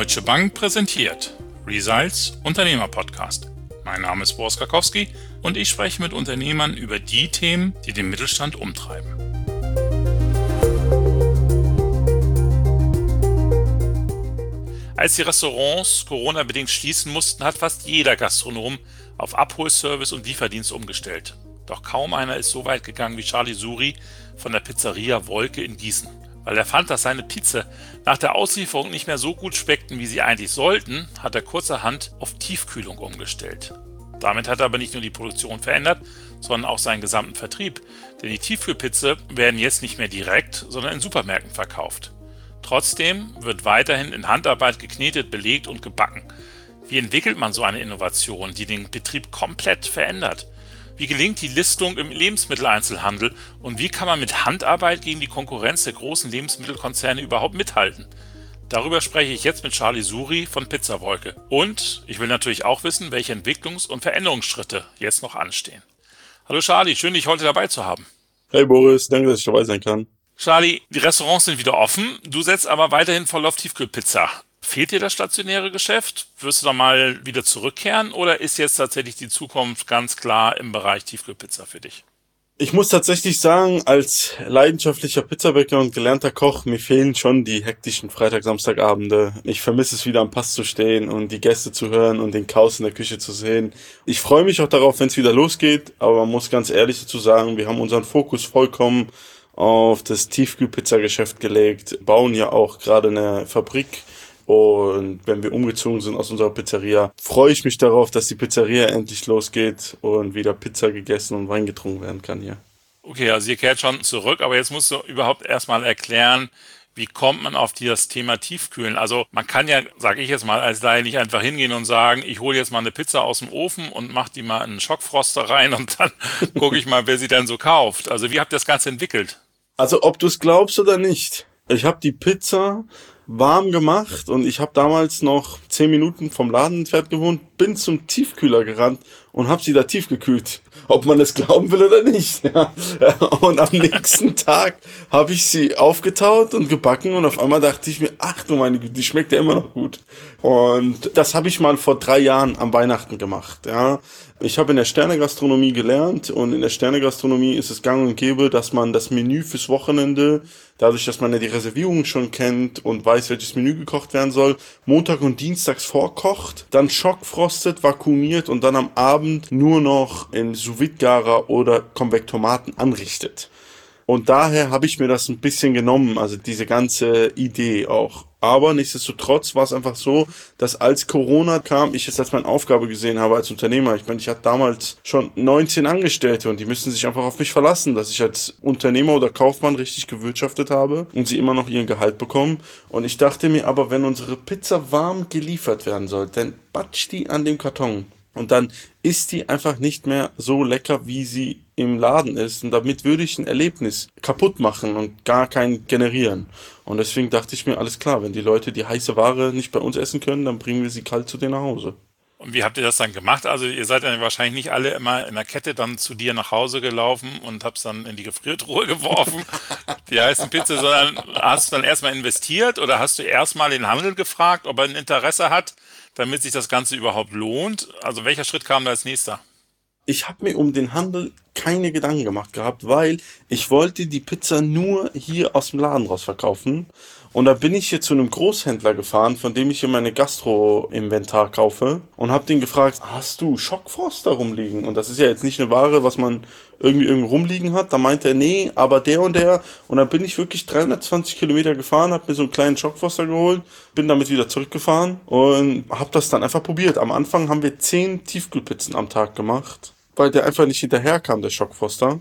Deutsche Bank präsentiert Results Unternehmer-Podcast. Mein Name ist Boris Karkowski und ich spreche mit Unternehmern über die Themen, die den Mittelstand umtreiben. Als die Restaurants Corona-bedingt schließen mussten, hat fast jeder Gastronom auf Abholservice und Lieferdienst umgestellt. Doch kaum einer ist so weit gegangen wie Charlie Suri von der Pizzeria Wolke in Gießen. Weil er fand, dass seine Pizza nach der Auslieferung nicht mehr so gut schmeckten, wie sie eigentlich sollten, hat er kurzerhand auf Tiefkühlung umgestellt. Damit hat er aber nicht nur die Produktion verändert, sondern auch seinen gesamten Vertrieb. Denn die Tiefkühlpizza werden jetzt nicht mehr direkt, sondern in Supermärkten verkauft. Trotzdem wird weiterhin in Handarbeit geknetet, belegt und gebacken. Wie entwickelt man so eine Innovation, die den Betrieb komplett verändert? Wie gelingt die Listung im Lebensmitteleinzelhandel und wie kann man mit Handarbeit gegen die Konkurrenz der großen Lebensmittelkonzerne überhaupt mithalten? Darüber spreche ich jetzt mit Charlie Suri von Pizza Wolke. Und ich will natürlich auch wissen, welche Entwicklungs- und Veränderungsschritte jetzt noch anstehen. Hallo Charlie, schön, dich heute dabei zu haben. Hey Boris, danke, dass ich dabei sein kann. Charlie, die Restaurants sind wieder offen, du setzt aber weiterhin voll auf Tiefkühlpizza. Fehlt dir das stationäre Geschäft? Wirst du da mal wieder zurückkehren oder ist jetzt tatsächlich die Zukunft ganz klar im Bereich Tiefkühlpizza für dich? Ich muss tatsächlich sagen, als leidenschaftlicher Pizzabäcker und gelernter Koch, mir fehlen schon die hektischen Freitag-Samstagabende. Ich vermisse es wieder am Pass zu stehen und die Gäste zu hören und den Chaos in der Küche zu sehen. Ich freue mich auch darauf, wenn es wieder losgeht, aber man muss ganz ehrlich dazu sagen, wir haben unseren Fokus vollkommen auf das Tiefkühlpizzageschäft gelegt, bauen ja auch gerade eine Fabrik. Und wenn wir umgezogen sind aus unserer Pizzeria, freue ich mich darauf, dass die Pizzeria endlich losgeht und wieder Pizza gegessen und Wein getrunken werden kann hier. Okay, also ihr kehrt schon zurück, aber jetzt musst du überhaupt erstmal erklären, wie kommt man auf das Thema Tiefkühlen? Also man kann ja, sage ich jetzt mal, als Laie nicht einfach hingehen und sagen, ich hole jetzt mal eine Pizza aus dem Ofen und mache die mal in einen Schockfroster rein und dann gucke ich mal, wer sie dann so kauft. Also wie habt ihr das Ganze entwickelt? Also ob du es glaubst oder nicht, ich habe die Pizza warm gemacht und ich habe damals noch 10 Minuten vom Laden entfernt gewohnt, bin zum Tiefkühler gerannt und habe sie da tiefgekühlt. Ob man es glauben will oder nicht. Ja. Und am nächsten Tag habe ich sie aufgetaut und gebacken und auf einmal dachte ich mir, ach du meine Güte, die schmeckt ja immer noch gut. Und das habe ich mal vor 3 Jahren am Weihnachten gemacht. Ja. Ich habe in der Sternegastronomie gelernt und in der Sternegastronomie ist es gang und gäbe, dass man das Menü fürs Wochenende, dadurch, dass man ja die Reservierungen schon kennt und weiß, welches Menü gekocht werden soll, Montag und Dienstags vorkocht, dann schockfrostet, vakuumiert und dann am Abend nur noch in Sous-Vide-Garer oder Konvektomaten anrichtet. Und daher habe ich mir das ein bisschen genommen, also diese ganze Idee auch. Aber nichtsdestotrotz war es einfach so, dass als Corona kam, ich es als meine Aufgabe gesehen habe als Unternehmer. Ich meine, ich hatte damals schon 19 Angestellte und die müssen sich einfach auf mich verlassen, dass ich als Unternehmer oder Kaufmann richtig gewirtschaftet habe und sie immer noch ihren Gehalt bekommen. Und ich dachte mir aber, wenn unsere Pizza warm geliefert werden soll, dann batscht die an dem Karton. Und dann ist die einfach nicht mehr so lecker, wie sie im Laden ist. Und damit würde ich ein Erlebnis kaputt machen und gar kein generieren. Und deswegen dachte ich mir, alles klar, wenn die Leute die heiße Ware nicht bei uns essen können, dann bringen wir sie kalt zu denen nach Hause. Und wie habt ihr das dann gemacht? Also ihr seid dann wahrscheinlich nicht alle immer in der Kette dann zu dir nach Hause gelaufen und hab's dann in die Gefriertruhe geworfen, die heißen Pizza, sondern hast du dann erstmal investiert oder hast du erstmal den Handel gefragt, ob er ein Interesse hat, damit sich das Ganze überhaupt lohnt? Also welcher Schritt kam da als nächster? Ich habe mir um den Handel keine Gedanken gemacht gehabt, weil ich wollte die Pizza nur hier aus dem Laden raus verkaufen. Und da bin ich hier zu einem Großhändler gefahren, von dem ich hier meine Gastro-Inventar kaufe und habe den gefragt, hast du Schockfroster rumliegen? Und das ist ja jetzt nicht eine Ware, was man irgendwie irgendwo rumliegen hat. Da meinte er, nee, aber der und der. Und dann bin ich wirklich 320 Kilometer gefahren, habe mir so einen kleinen Schockfroster geholt, bin damit wieder zurückgefahren und habe das dann einfach probiert. Am Anfang haben wir 10 Tiefkühlpizzen am Tag gemacht, weil der einfach nicht hinterherkam, der Schockfroster.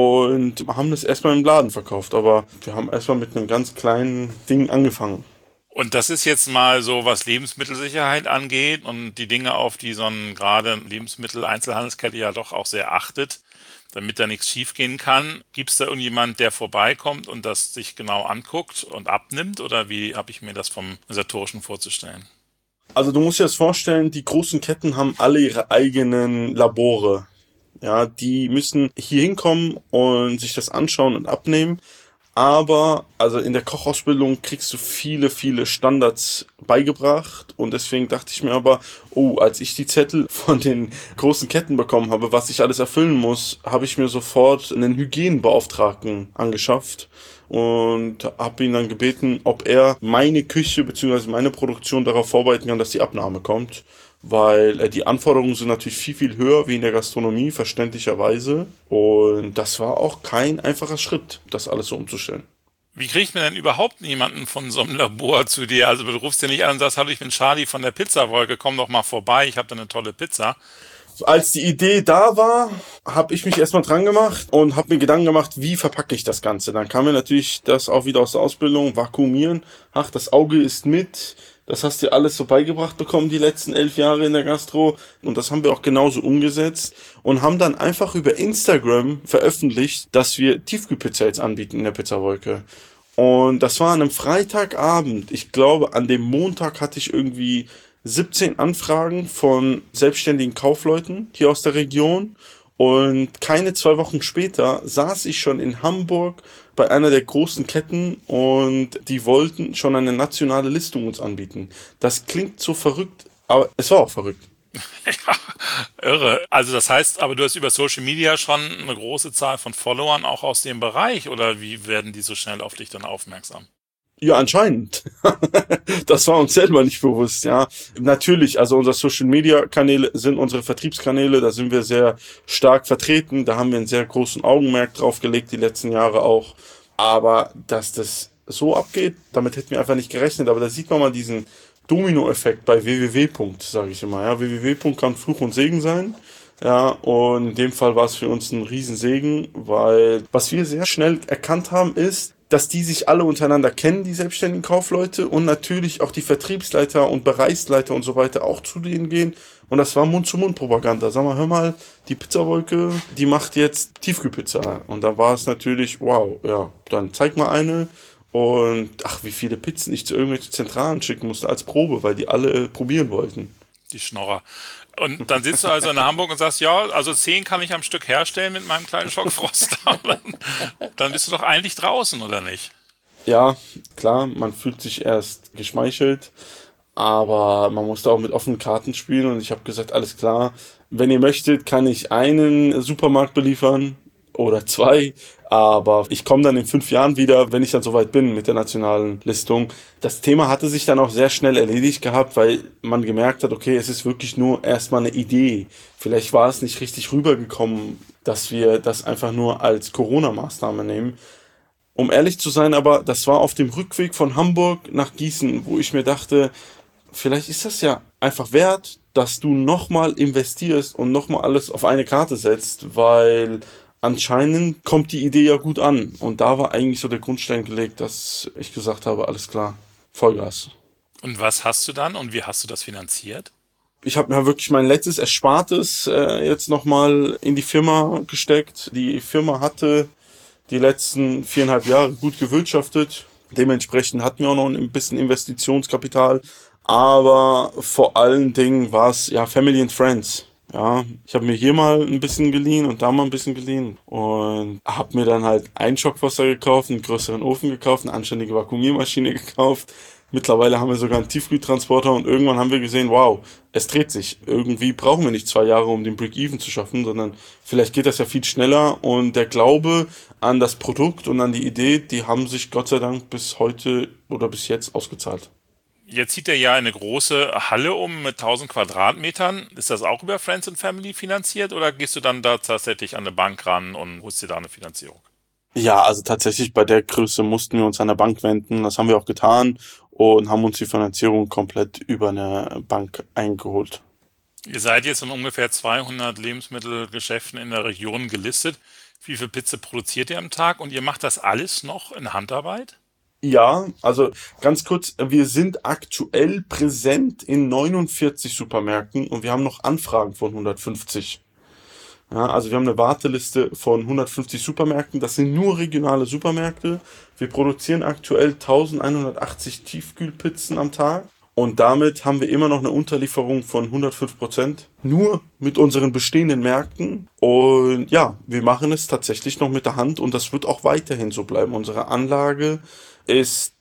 Und haben das erstmal im Laden verkauft, aber wir haben erstmal mit einem ganz kleinen Ding angefangen. Und das ist jetzt mal so, was Lebensmittelsicherheit angeht und die Dinge, auf die so ein gerade Lebensmittel-Einzelhandelskette ja doch auch sehr achtet, damit da nichts schiefgehen kann. Gibt es da irgendjemand, der vorbeikommt und das sich genau anguckt und abnimmt? Oder wie habe ich mir das vom Organisatorischen vorzustellen? Also du musst dir das vorstellen, die großen Ketten haben alle ihre eigenen Labore. Ja, die müssen hier hinkommen und sich das anschauen und abnehmen. Aber also in der Kochausbildung kriegst du viele Standards beigebracht und deswegen dachte ich mir aber, oh, als ich die Zettel von den großen Ketten bekommen habe, was ich alles erfüllen muss, habe ich mir sofort einen Hygienbeauftragten angeschafft und habe ihn dann gebeten, ob er meine Küche bzw. meine Produktion darauf vorbereiten kann, dass die Abnahme kommt. Weil die Anforderungen sind natürlich viel höher wie in der Gastronomie, verständlicherweise. Und das war auch kein einfacher Schritt, das alles so umzustellen. Wie kriegt man denn überhaupt jemanden von so einem Labor zu dir? Also du rufst ja nicht an und sagst, hallo, ich bin Charlie von der Pizzawolke, komm doch mal vorbei, ich habe da eine tolle Pizza. Als die Idee da war, habe ich mich erstmal dran gemacht und habe mir Gedanken gemacht, wie verpacke ich das Ganze. Dann kam mir natürlich das auch wieder aus der Ausbildung, vakuumieren. Ach, das Auge ist mit. Das hast du alles so beigebracht bekommen, die letzten 11 Jahre in der Gastro. Und das haben wir auch genauso umgesetzt und haben dann einfach über Instagram veröffentlicht, dass wir Tiefkühlpizza jetzt anbieten in der Pizzawolke. Und das war an einem Freitagabend. Ich glaube, an dem Montag hatte ich irgendwie 17 Anfragen von selbstständigen Kaufleuten hier aus der Region. Und keine 2 Wochen später saß ich schon in Hamburg bei einer der großen Ketten und die wollten schon eine nationale Listung uns anbieten. Das klingt so verrückt, aber es war auch verrückt. Ja, irre. Also das heißt, aber du hast über Social Media schon eine große Zahl von Followern auch aus dem Bereich oder wie werden die so schnell auf dich dann aufmerksam? Ja, anscheinend. Das war uns selber nicht bewusst, ja. Natürlich, also unsere Social Media Kanäle sind unsere Vertriebskanäle, da sind wir sehr stark vertreten, da haben wir einen sehr großen Augenmerk drauf gelegt, die letzten Jahre auch. Aber dass das so abgeht, damit hätten wir einfach nicht gerechnet. Aber da sieht man mal diesen Dominoeffekt bei www. Sage ich immer, ja. www. Kann Fluch und Segen sein. Ja, und in dem Fall war es für uns ein Riesensegen, weil was wir sehr schnell erkannt haben, ist, dass die sich alle untereinander kennen, die selbstständigen Kaufleute und natürlich auch die Vertriebsleiter und Bereichsleiter und so weiter auch zu denen gehen. Und das war Mund-zu-Mund-Propaganda. Sag mal, hör mal, die Pizzawolke, die macht jetzt Tiefkühlpizza. Und dann war es natürlich, wow, ja, dann zeig mal eine. Und ach, wie viele Pizzen ich zu irgendwelchen Zentralen schicken musste als Probe, weil die alle probieren wollten. Die Schnorrer. Und dann sitzt du also in Hamburg und sagst, ja, also 10 kann ich am Stück herstellen mit meinem kleinen Schockfroster. Dann bist du doch eigentlich draußen, oder nicht? Ja, klar, man fühlt sich erst geschmeichelt, aber man musste auch mit offenen Karten spielen und ich habe gesagt, alles klar, wenn ihr möchtet, kann ich einen Supermarkt beliefern oder 2, aber ich komme dann in 5 Jahren wieder, wenn ich dann soweit bin mit der nationalen Listung. Das Thema hatte sich dann auch sehr schnell erledigt gehabt, weil man gemerkt hat, okay, es ist wirklich nur erstmal eine Idee. Vielleicht war es nicht richtig rübergekommen, dass wir das einfach nur als Corona-Maßnahme nehmen. Um ehrlich zu sein, aber das war auf dem Rückweg von Hamburg nach Gießen, wo ich mir dachte, vielleicht ist das ja einfach wert, dass du nochmal investierst und nochmal alles auf eine Karte setzt, weil anscheinend kommt die Idee ja gut an. Und da war eigentlich so der Grundstein gelegt, dass ich gesagt habe, alles klar, Vollgas. Und was hast du dann und wie hast du das finanziert? Ich habe mir wirklich mein letztes Erspartes jetzt nochmal in die Firma gesteckt. Die Firma hatte die letzten 4,5 Jahre gut gewirtschaftet. Dementsprechend hatten wir auch noch ein bisschen Investitionskapital. Aber vor allen Dingen war es ja Family and Friends. Ja, ich habe mir hier mal ein bisschen geliehen und da mal ein bisschen geliehen und habe mir dann halt ein Schockwasser gekauft, einen größeren Ofen gekauft, eine anständige Vakuumiermaschine gekauft. Mittlerweile haben wir sogar einen Tiefkühltransporter und irgendwann haben wir gesehen, wow, es dreht sich. Irgendwie brauchen wir nicht 2 Jahre, um den Break-Even zu schaffen, sondern vielleicht geht das ja viel schneller und der Glaube an das Produkt und an die Idee, die haben sich Gott sei Dank bis heute oder bis jetzt ausgezahlt. Jetzt zieht er ja eine große Halle um mit 1000 Quadratmetern. Ist das auch über Friends and Family finanziert oder gehst du dann da tatsächlich an eine Bank ran und holst dir da eine Finanzierung? Ja, also tatsächlich bei der Größe mussten wir uns an der Bank wenden. Das haben wir auch getan und haben uns die Finanzierung komplett über eine Bank eingeholt. Ihr seid jetzt in ungefähr 200 Lebensmittelgeschäften in der Region gelistet. Wie viel Pizza produziert ihr am Tag und ihr macht das alles noch in Handarbeit? Ja, also ganz kurz, wir sind aktuell präsent in 49 Supermärkten und wir haben noch Anfragen von 150. Ja, also wir haben eine Warteliste von 150 Supermärkten. Das sind nur regionale Supermärkte. Wir produzieren aktuell 1180 Tiefkühlpizzen am Tag Und damit haben wir immer noch eine Unterlieferung von 105%, nur mit unseren bestehenden Märkten. Und ja, wir machen es tatsächlich noch mit der Hand und das wird auch weiterhin so bleiben. Unsere Anlage ist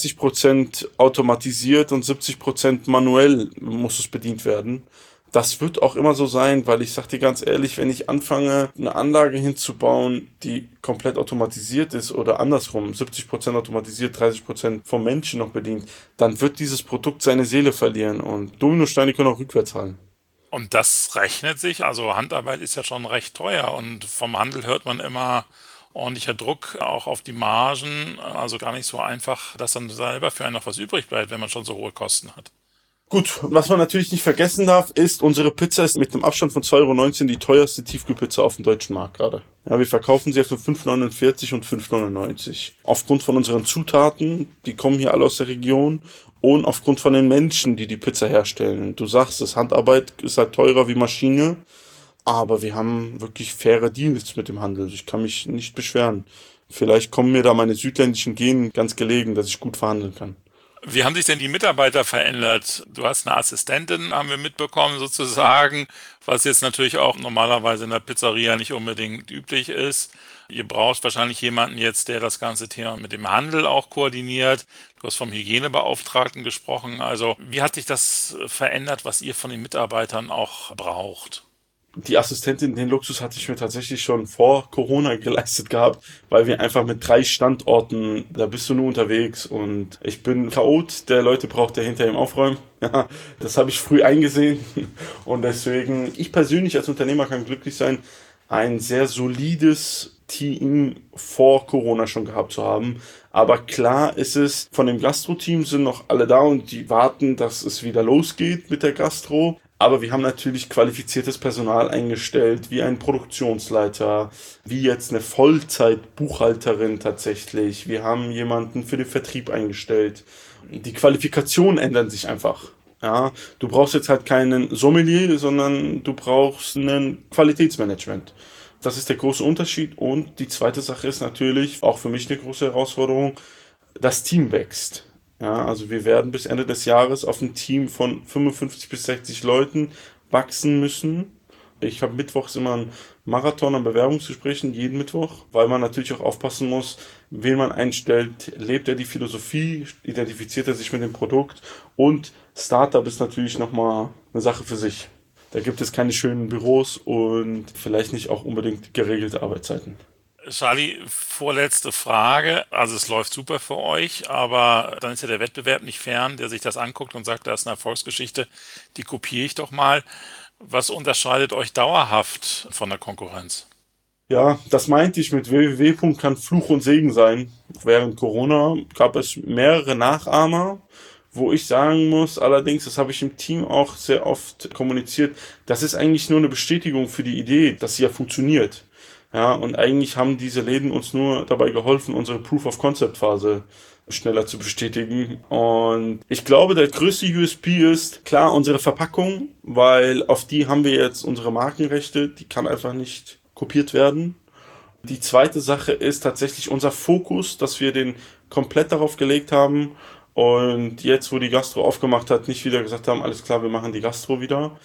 30% automatisiert und 70% manuell muss es bedient werden. Das wird auch immer so sein, weil ich sag dir ganz ehrlich, wenn ich anfange, eine Anlage hinzubauen, die komplett automatisiert ist oder andersrum, 70% automatisiert, 30% vom Menschen noch bedient, dann wird dieses Produkt seine Seele verlieren und Dominosteine können auch rückwärts fallen. Und das rechnet sich, also Handarbeit ist ja schon recht teuer und vom Handel hört man immer ordentlicher Druck auch auf die Margen, also gar nicht so einfach, dass dann selber für einen noch was übrig bleibt, wenn man schon so hohe Kosten hat. Gut, was man natürlich nicht vergessen darf, ist, unsere Pizza ist mit einem Abstand von 2,19 € die teuerste Tiefkühlpizza auf dem deutschen Markt gerade. Ja, wir verkaufen sie für 5,49 € und 5,99 €. Aufgrund von unseren Zutaten, die kommen hier alle aus der Region, und aufgrund von den Menschen, die die Pizza herstellen. Du sagst es, Handarbeit ist halt teurer wie Maschine, aber wir haben wirklich faire Deals mit dem Handel. Ich kann mich nicht beschweren. Vielleicht kommen mir da meine südländischen Gene ganz gelegen, dass ich gut verhandeln kann. Wie haben sich denn die Mitarbeiter verändert? Du hast eine Assistentin, haben wir mitbekommen, sozusagen, was jetzt natürlich auch normalerweise in der Pizzeria nicht unbedingt üblich ist. Ihr braucht wahrscheinlich jemanden jetzt, der das ganze Thema mit dem Handel auch koordiniert. Du hast vom Hygienebeauftragten gesprochen. Also, wie hat sich das verändert, was ihr von den Mitarbeitern auch braucht? Die Assistentin, den Luxus hatte ich mir tatsächlich schon vor Corona geleistet gehabt, weil wir einfach mit 3 Standorten, da bist du nur unterwegs und ich bin ein Chaot, der Leute braucht, der hinter ihm aufräumt. Ja, das habe ich früh eingesehen und deswegen, ich persönlich als Unternehmer kann glücklich sein, ein sehr solides Team vor Corona schon gehabt zu haben. Aber klar ist es, von dem Gastro-Team sind noch alle da und die warten, dass es wieder losgeht mit der Gastro. Aber wir haben natürlich qualifiziertes Personal eingestellt, wie ein Produktionsleiter, wie jetzt eine Vollzeit-Buchhalterin tatsächlich. Wir haben jemanden für den Vertrieb eingestellt. Die Qualifikationen ändern sich einfach. Ja, du brauchst jetzt halt keinen Sommelier, sondern du brauchst ein Qualitätsmanagement. Das ist der große Unterschied. Und die zweite Sache ist natürlich, auch für mich eine große Herausforderung, das Team wächst. Ja, also wir werden bis Ende des Jahres auf ein Team von 55 bis 60 Leuten wachsen müssen. Ich habe mittwochs immer einen Marathon an Bewerbungsgesprächen, jeden Mittwoch, weil man natürlich auch aufpassen muss, wen man einstellt, lebt er die Philosophie, identifiziert er sich mit dem Produkt, und Startup ist natürlich nochmal eine Sache für sich. Da gibt es keine schönen Büros und vielleicht nicht auch unbedingt geregelte Arbeitszeiten. Charlie, vorletzte Frage. Also es läuft super für euch, aber dann ist ja der Wettbewerb nicht fern, der sich das anguckt und sagt, da ist eine Erfolgsgeschichte, die kopiere ich doch mal. Was unterscheidet euch dauerhaft von der Konkurrenz? Ja, das meinte ich mit www. Kann Fluch und Segen sein. Während Corona gab es mehrere Nachahmer, wo ich sagen muss, allerdings, das habe ich im Team auch sehr oft kommuniziert, das ist eigentlich nur eine Bestätigung für die Idee, dass sie ja funktioniert. Ja, und eigentlich haben diese Läden uns nur dabei geholfen, unsere Proof-of-Concept-Phase schneller zu bestätigen. Und ich glaube, der größte USP ist, klar, unsere Verpackung, weil auf die haben wir jetzt unsere Markenrechte, die kann einfach nicht kopiert werden. Die zweite Sache ist tatsächlich unser Fokus, dass wir den komplett darauf gelegt haben und jetzt, wo die Gastro aufgemacht hat, nicht wieder gesagt haben, alles klar, wir machen die Gastro wieder.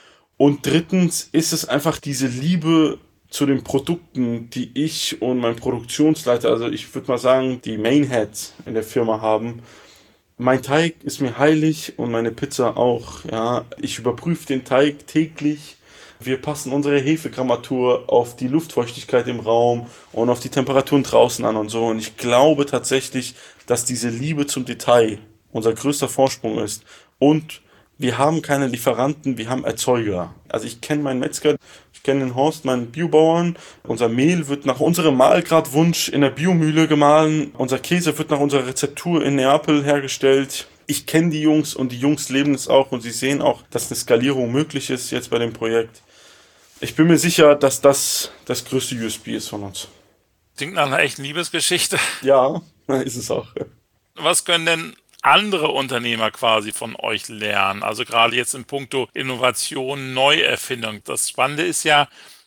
Und drittens ist es einfach diese Liebe zu den Produkten, die ich und mein Produktionsleiter, also ich würde mal sagen, die Mainheads in der Firma haben. Mein Teig ist mir heilig und meine Pizza auch. Ja, ich überprüfe den Teig täglich. Wir passen unsere Hefegrammatur auf die Luftfeuchtigkeit im Raum und auf die Temperaturen draußen an und so. Und ich glaube tatsächlich, dass diese Liebe zum Detail unser größter Vorsprung ist. Und wir haben keine Lieferanten, wir haben Erzeuger. Also ich kenne meinen Metzger, ich kenne den Horst, meinen Biobauern. Unser Mehl wird nach unserem Mahlgradwunsch in der Biomühle gemahlen. Unser Käse wird nach unserer Rezeptur in Neapel hergestellt. Ich kenne die Jungs und die Jungs leben es auch und sie sehen auch, dass eine Skalierung möglich ist jetzt bei dem Projekt. Ich bin mir sicher, dass das das größte USP ist von uns. Klingt nach einer echten Liebesgeschichte. Ja, ist es auch. Was können denn andere Unternehmer quasi von euch lernen? Also gerade jetzt in puncto Innovation, Neuerfindung. Das Spannende ist ja,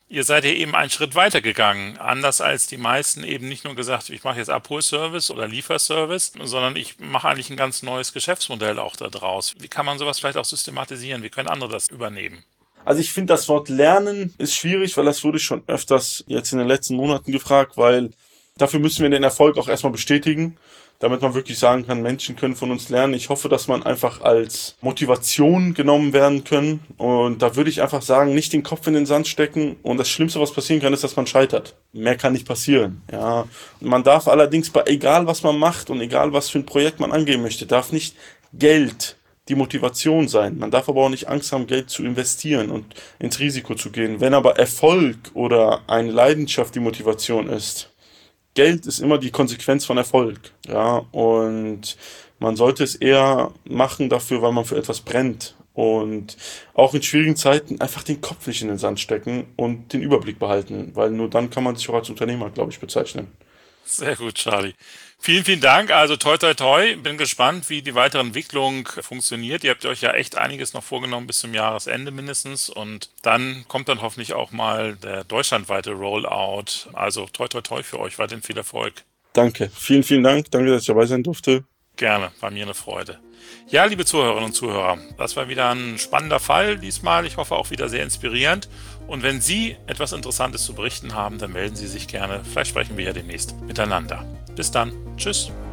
Ihr seid ja eben einen Schritt weiter gegangen. Anders als die meisten eben nicht nur gesagt, ich mache jetzt Abholservice oder Lieferservice, sondern ich mache eigentlich ein ganz neues Geschäftsmodell auch da draus. Wie kann man sowas vielleicht auch systematisieren? Wie können andere das übernehmen? Also ich finde, das Wort Lernen ist schwierig, weil das wurde schon öfters jetzt in den letzten Monaten gefragt, weil dafür müssen wir den Erfolg auch erstmal bestätigen, damit man wirklich sagen kann, Menschen können von uns lernen. Ich hoffe, dass man einfach als Motivation genommen werden können. Und da würde ich einfach sagen, nicht den Kopf in den Sand stecken. Und das Schlimmste, was passieren kann, ist, dass man scheitert. Mehr kann nicht passieren. Ja. Man darf allerdings egal was man macht und egal was für ein Projekt man angehen möchte, darf nicht Geld die Motivation sein. Man darf aber auch nicht Angst haben, Geld zu investieren und ins Risiko zu gehen. Wenn aber Erfolg oder eine Leidenschaft die Motivation ist, Geld ist immer die Konsequenz von Erfolg. Ja, und man sollte es eher machen dafür, weil man für etwas brennt. Und auch in schwierigen Zeiten einfach den Kopf nicht in den Sand stecken und den Überblick behalten, weil nur dann kann man sich auch als Unternehmer, glaube ich, bezeichnen. Sehr gut, Charlie. Vielen, vielen Dank. Also toi, toi, toi. Bin gespannt, wie die weitere Entwicklung funktioniert. Ihr habt euch ja echt einiges noch vorgenommen bis zum Jahresende mindestens. Und dann kommt dann hoffentlich auch mal der deutschlandweite Rollout. Also toi, toi, toi für euch. Weiterhin viel Erfolg. Danke. Vielen, vielen Dank. Danke, dass ich dabei sein durfte. Gerne. War mir eine Freude. Ja, liebe Zuhörerinnen und Zuhörer, das war wieder ein spannender Fall diesmal. Ich hoffe auch wieder sehr inspirierend. Und wenn Sie etwas Interessantes zu berichten haben, dann melden Sie sich gerne. Vielleicht sprechen wir ja demnächst miteinander. Bis dann. Tschüss.